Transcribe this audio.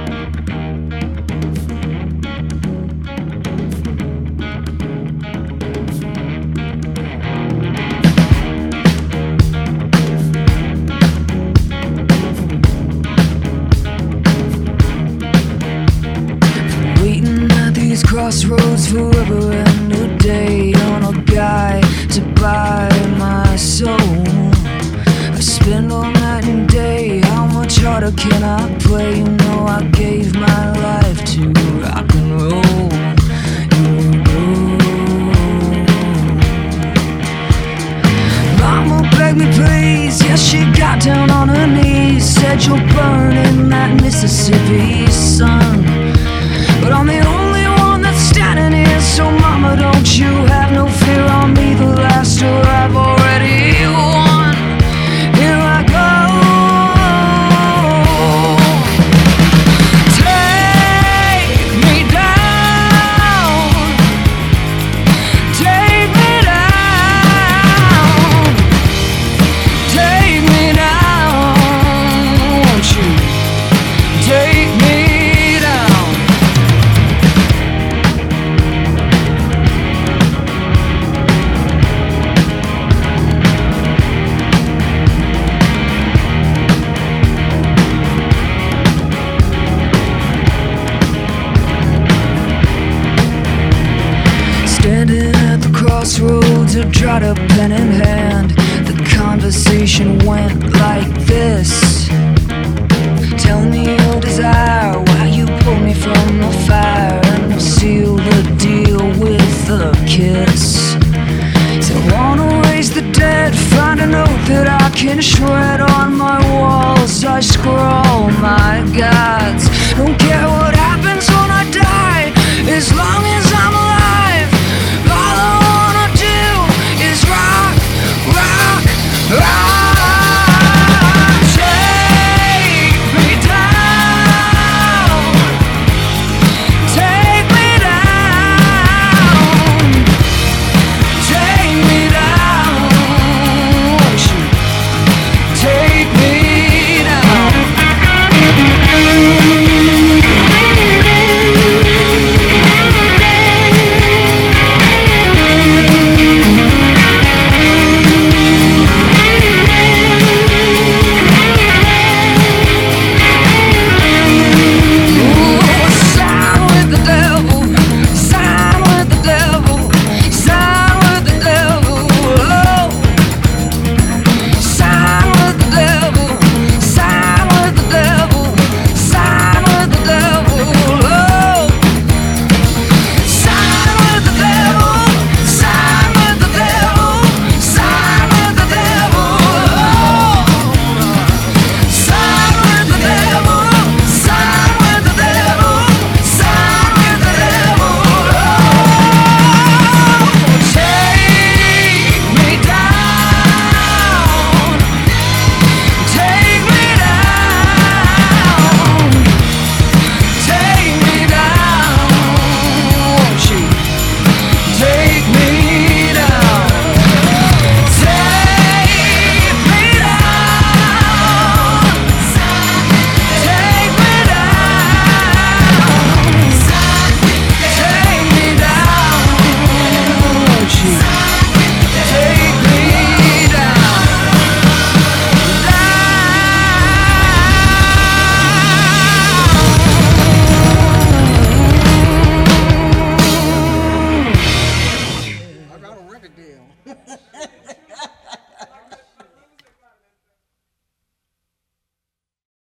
Crossroads forever and a day on a guy to buy my soul. I spend all night and day, how much harder can I play? You know I gave my life to rock and roll. Here we go. Mama begged me please, yes she got down on her knees, said you'll burn in that Mississippi sun, but I'm the only one that's standing here, so mama don't you have no fear on me, the last war I've already won. Here I go. Take me down, take me down, take me down, won't you take me down. Standing at the crossroads, a dried up pen in hand, the conversation went like this. Tell me your desire, why you pulled me from the fire, and we'll seal the deal with a kiss. So I wanna raise the dead, find a note that I can shred on my walls. I scrawl my gods, don't care what happens when I die, as long as I'm alive. All I wanna do is rock, rock, rock. Take me down, take me down, take me down, won't you take me down. I got a record deal.